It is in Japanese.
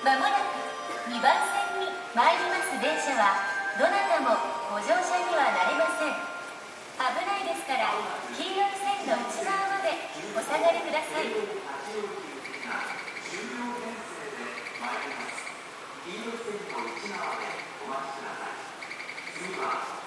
まもなく2番線に参ります電車はどなたもご乗車にはなれません。危ないですから黄色い線の内側までお下がりください。 黄色い線の内側でお待ちください。次は